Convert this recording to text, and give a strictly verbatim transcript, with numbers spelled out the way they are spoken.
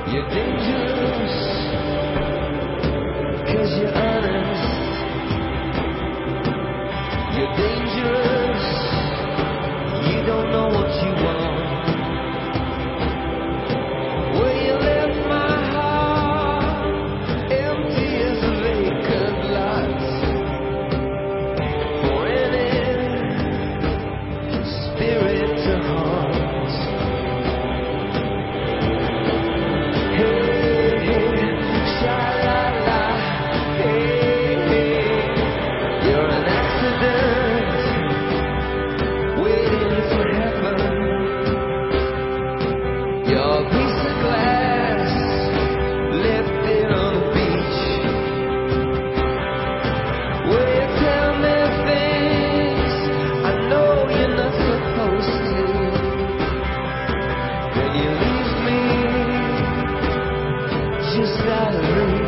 You're dangerous, 'cause you're honest. You're dangerous, you don't know what you want. Well, you left my heart empty as a vacant lot for any spirit to haunt. Hey, hey, sha-la-la, hey, hey, you're an accident waiting to happen. You're a piece of glass left there on the beach. Well, you tell me things I know you're not supposed to. Then you leave me just out of reach.